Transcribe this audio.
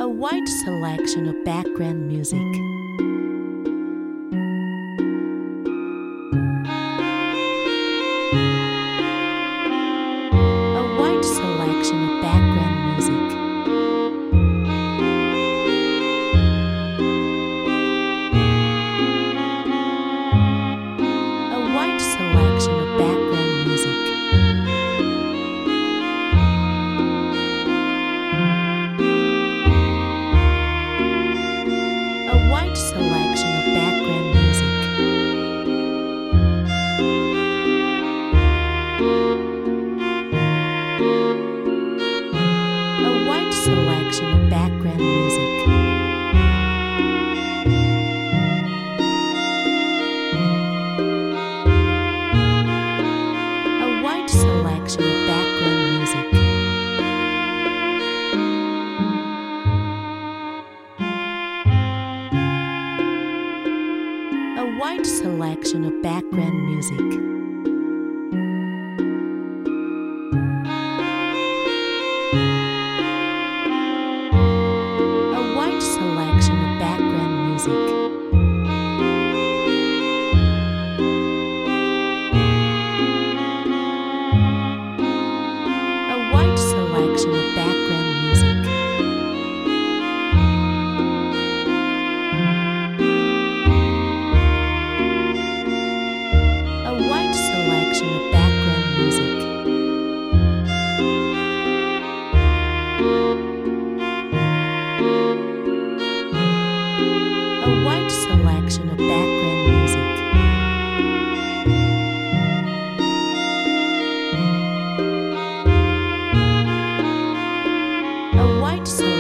wide selection of background music. A wide selection of background music. A wide selection of background music. A wide selection of background music. A wide selection of background music. A wide selection of background music. A wide selection of background music. A wide selection of background music. A wide selection of background music. A wide selection of background music. A wide selection of background music. A wide selection